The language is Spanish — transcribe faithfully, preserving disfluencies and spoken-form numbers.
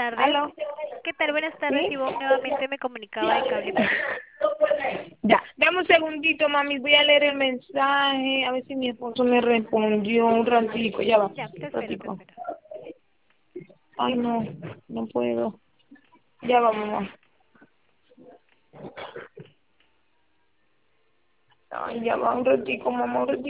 tardes. ¿Aló? ¿Qué tal? Buenas tardes, ¿Sí? Ivonne. Nuevamente me comunicaba de Cable Perú. Ya, dame un segundito, mami. Voy a leer el mensaje. A ver si mi esposo me respondió un ratico. Ya va, Ya, te un espero, te ratico. espero. Ay, no, no puedo. Ya va, mamá. Ay, ya va un ratico, mamá, un ratico.